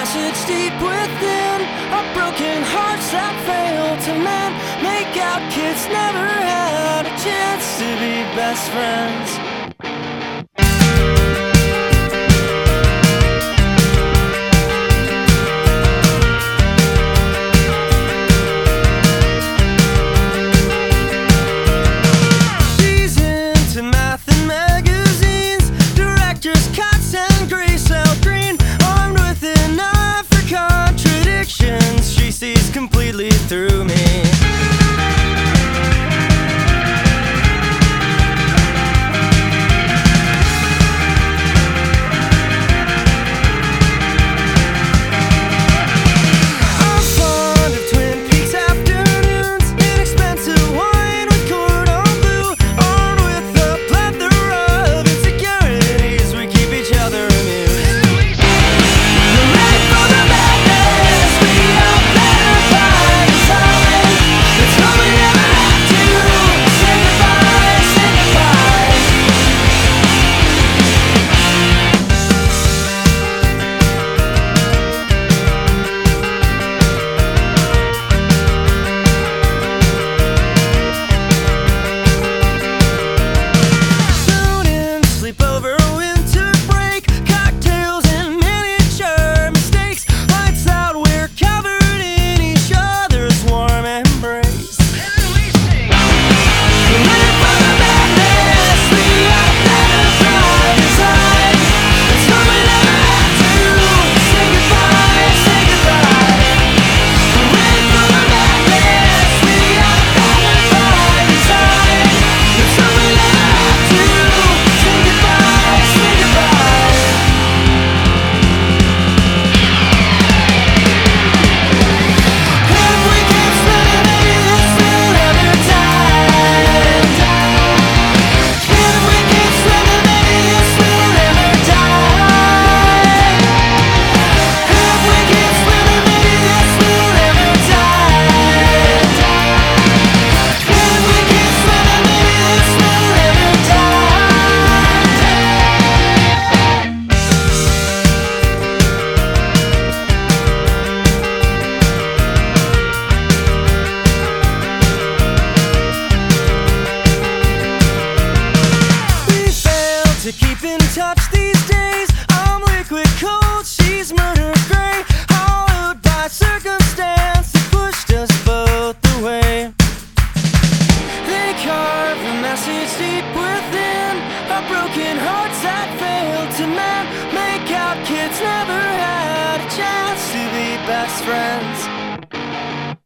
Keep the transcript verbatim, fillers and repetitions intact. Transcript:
message deep within our broken hearts that fail to mend. Make out kids never had a chance to be best friends. Completely through me. To keep in touch these days, I'm liquid cold, she's murder gray, hollowed by circumstance that pushed us both away. They carve a message deep within our broken hearts that failed to mend. Make out kids never had a chance to be best friends.